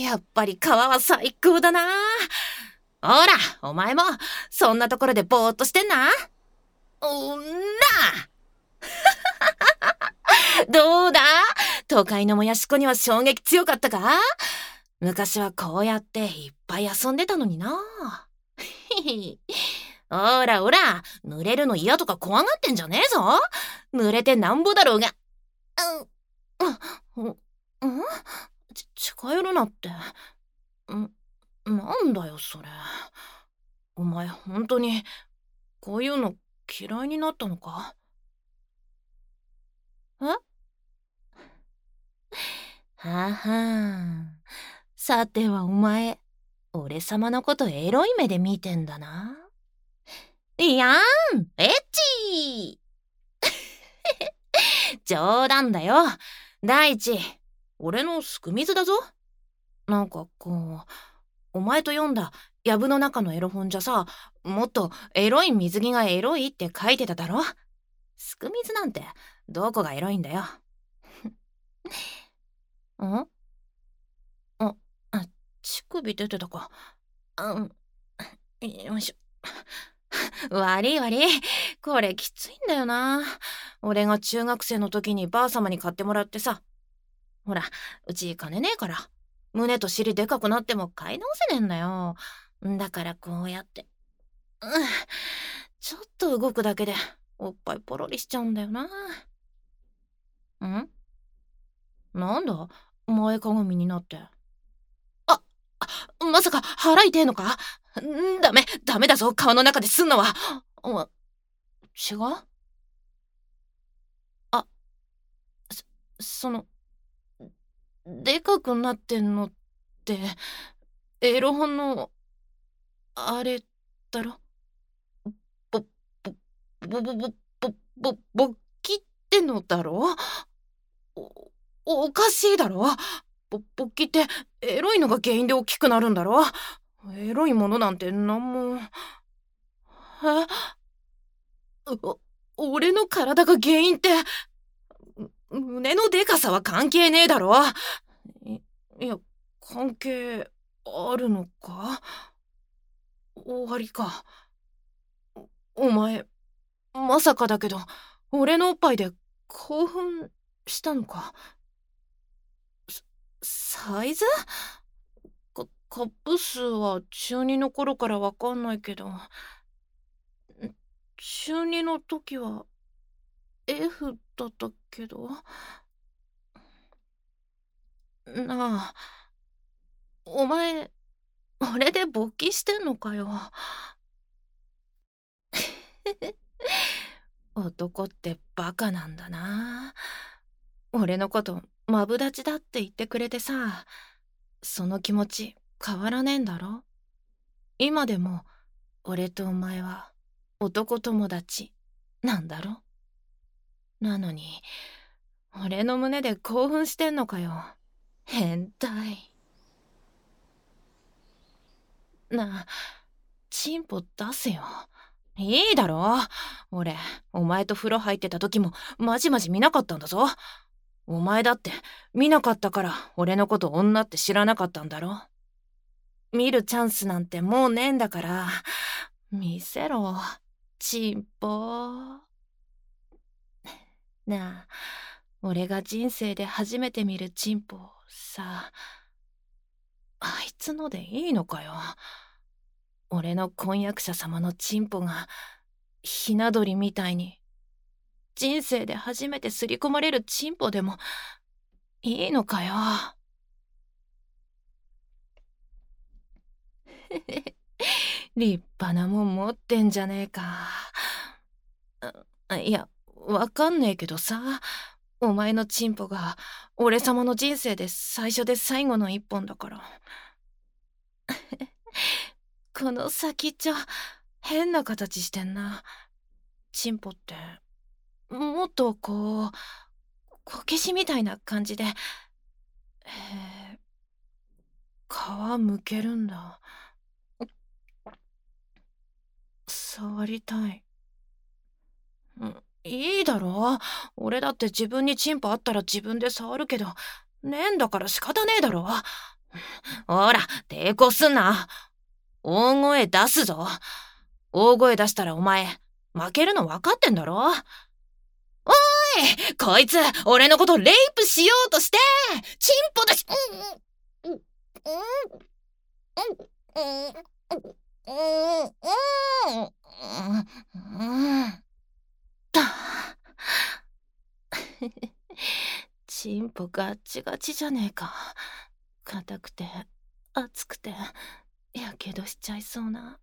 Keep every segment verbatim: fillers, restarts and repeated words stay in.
やっぱり川は最高だな。ほら、お前もそんなところでぼーっとしてんな。うんな。どうだ、都会のもやしこには衝撃強かったか？昔はこうやっていっぱい遊んでたのにな。ほらほら、濡れるの嫌とか怖がってんじゃねえぞ。濡れてなんぼだろうが。うん、うん、うん、ち、近寄るなって。ん、なんだよそれ。お前本当にこういうの嫌いになったのか？え？ははん。さてはお前、俺様のことエロい目で見てんだな。いやーん、エッチー。冗談だよ。第一、俺のすく水だぞ。なんかこう、お前と読んだ藪の中のエロ本じゃさ、もっとエロい水着がエロいって書いてただろ。すく水なんてどこがエロいんだよ。ん？あ、あ、乳首出てたか。うん、よいしょ。悪い悪い。これきついんだよな。俺が中学生の時にばあ様に買ってもらってさ。ほら、うち金ねえから。胸と尻でかくなっても買い直せねえんだよ。だからこうやって。うん、ちょっと動くだけでおっぱいポロリしちゃうんだよな。ん？なんだ前かがみになって。あ、まさか腹痛えのか？んダメ、ダメだぞ、顔の中ですんのは。あ、違う？あ、そ、その、でかくなってんのって、エロ本の、あれだろ？ぼ、ぼ、ぼ、ぼ、ぼ、ぼ、ぼ、勃起ってのだろ？お、おかしいだろ？ぼ、勃起ってエロいのが原因で大きくなるんだろ？エロいものなんてなんも。え？お、俺の体が原因って、胸のでかさは関係ねえだろ？い、いや、関係あるのか？終わりか。お前、まさかだけど、俺のおっぱいで興奮したのか？サイズ？か、カップ数は中にの頃からわかんないけど、中にの時は エフ だったけど。なあ、お前、俺で勃起してんのかよ。男ってバカなんだな。俺のことマブダチだって言ってくれてさ、その気持ち変わらねえんだろ？今でも俺とお前は男友達なんだろ？なのに俺の胸で興奮してんのかよ。変態。なあ、チンポ出せよ。いいだろ？俺、お前と風呂入ってた時もまじまじ見なかったんだぞ。お前だって見なかったから俺のこと女って知らなかったんだろ？見るチャンスなんてもうねえんだから、見せろ、チンポ。なあ、俺が人生で初めて見るチンポさ、あいつのでいいのかよ。俺の婚約者様のチンポがひな鳥みたいに人生で初めてすり込まれるチンポでもいいのかよ。立派なもん持ってんじゃねえか。あ、いや、わかんねえけどさ、お前のチンポが俺様の人生で最初で最後の一本だから。この先っちょ変な形してんな。チンポってもっとこうこけしみたいな感じで、へえ、皮むけるんだ。触りたい。うん、いいだろ？俺だって自分にチンポあったら自分で触るけど、ねえんだから仕方ねえだろ？ ほら、抵抗すんな。大声出すぞ。大声出したらお前、負けるの分かってんだろ。おーい、こいつ、俺のことレイプしようとして、チンポだし、うん、うん、うん、うん、うん、うん、うん、うん、チンポガッチガチじゃねえか。硬くて、熱くて、やけどしちゃいそうな。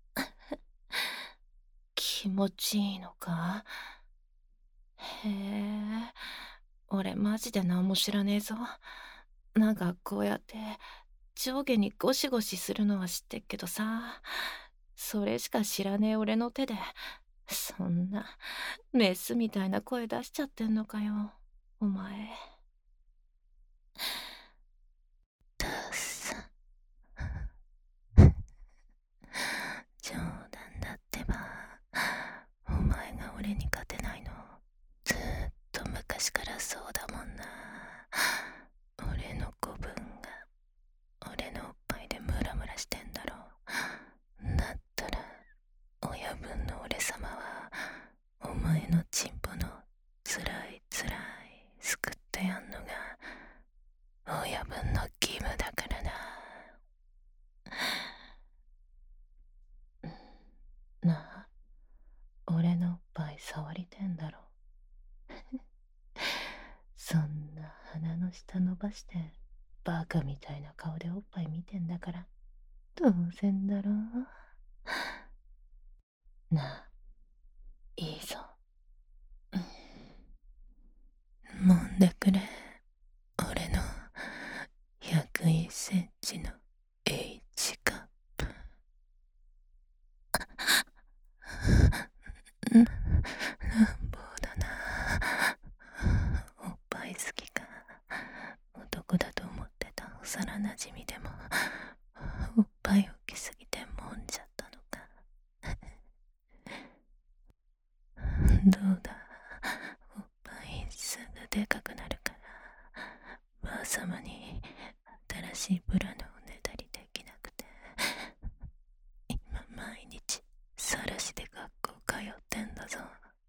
気持ちいいのか。へえ、俺マジで何も知らねえぞ。なんかこうやって上下にゴシゴシするのは知ってっけどさ、それしか知らねえ俺の手で、そんなメスみたいな声出しちゃってんのかよ、お前。ダッサ。冗談だってば。お前が俺に勝てないの、ずーっと昔からそうだもんな。俺の子分が俺のおっぱいでムラムラしてんだろ。だったら親分の俺様はお前のチンポのつらいつらいすくってやんのが親分の義務だからな。なあ、俺のおっぱい触りてんだろ。そんな鼻の下伸ばしてバカみたいな顔でおっぱい見てんだから当然だろ。なあ、いいぞ。揉んでくれ、俺のひゃくいっセンチの H カップ。乱暴だな。おっぱい好きか。男だと思ってた幼なじみでもおっぱい大きすぎて揉んじゃったのか。どうだ、おっぱいすぐでかくなるからばあさまに新しいブラのおねだりできなくて、今毎日さらしで学校通ってんだぞ。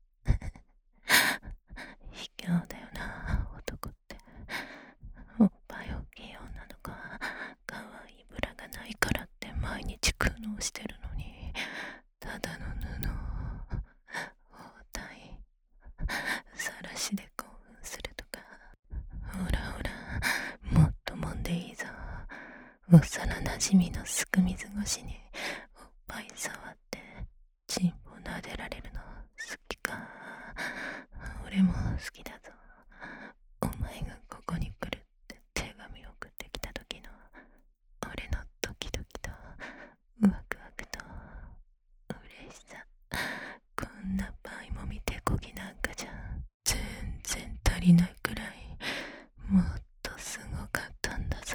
卑怯だよな、男って。おっぱい大きい女の子はかわいいブラがないからって毎日苦悩してるのに、ただの布を包帯さらしで興奮するとか。ほらほら、もっと揉んでいいぞ。幼なじみのすく水越しにおっぱい触ってチンポ撫でられるの好きか。俺も好きだぞ。お前がここに来るって手紙を送ってきた時の俺のドキドキとワクワクと嬉しさ、こんなパイもみてこぎなんかじゃ全然足りないくらいもっとすごかったんだぞ。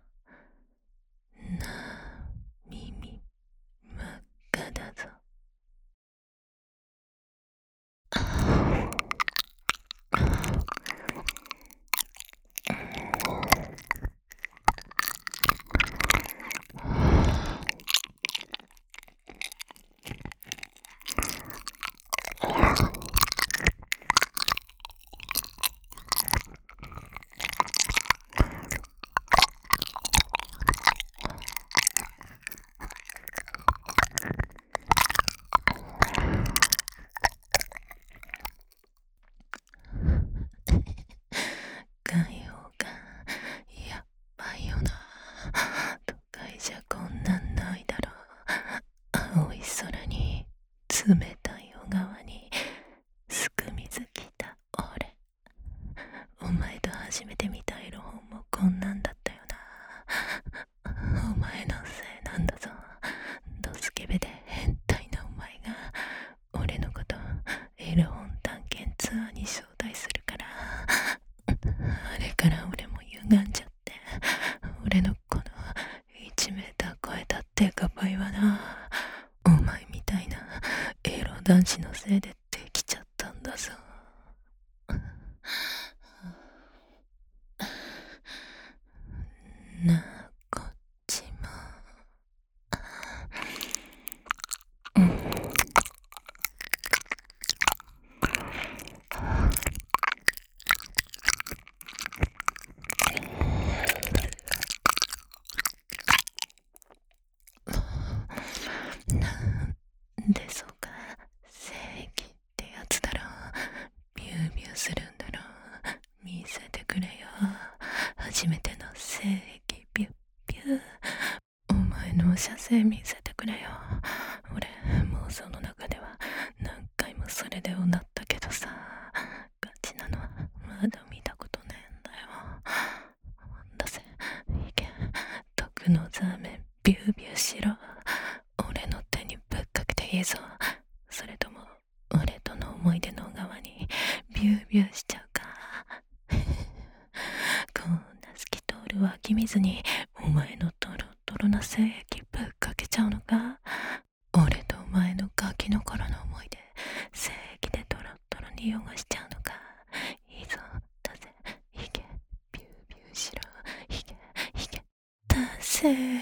なあ、耳真っ赤だぞ。開放感やっばいよな。都会じゃこんなんないだろ。青い空に冷たい小川にすく水着た俺。お前と初めて見たエロ本もこんなんだったよな。お前のせいなんだぞ。ドスケベで変態なお前が俺のことエロ本探検ツアーに招待するから、あれから俺も歪んじゃって、俺のこのいちメーター超えたってかばいはな、お前みたいなエロ男子のせいでできちゃったんだぞ。なあせ見せてくれよ。俺妄想の中では何回もそれでうなったけどさ、ガチなのはまだ見たことねえんだよ。出せ、いけ、毒のザーメンビュービューしろ。俺の手にぶっかけていいぞ。それとも俺との思い出の側にビュービューしちゃうか。こんな透き通る湧き水にお前のトロトロな精液ぶっかけちゃうのか。俺とお前のガキの頃の思い出精液でトロトロに汚しちゃうのか。いいぞ、出せ、いけ、ビュービューしろ。いけいけ、出せ。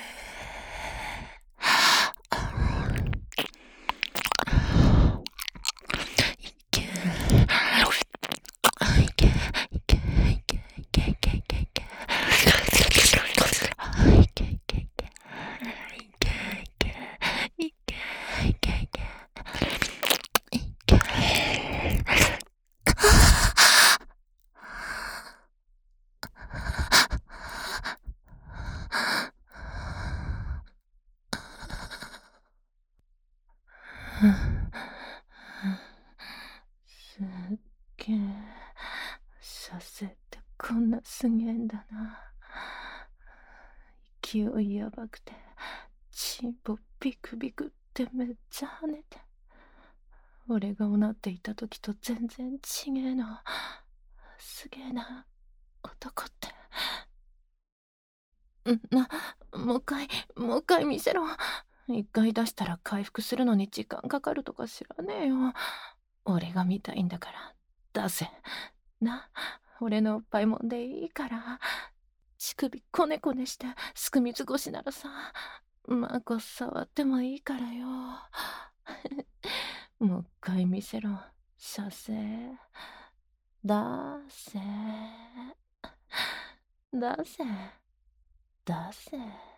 すっげえ、射精ってこんなすげえんだな。勢いやばくてチンポビクビクってめっちゃ跳ねて、俺がおなっていた時と全然ちげえの。すげえな男って。な、もう一回もう一回見せろ。一回出したら回復するのに時間かかるとか知らねえよ。俺が見たいんだから出せな。俺のおっぱいもんでいいから。乳首こねこねしてすく水越しならさ、まこ触ってもいいからよ。もう一回見せろ。射精出せ出せ出せ。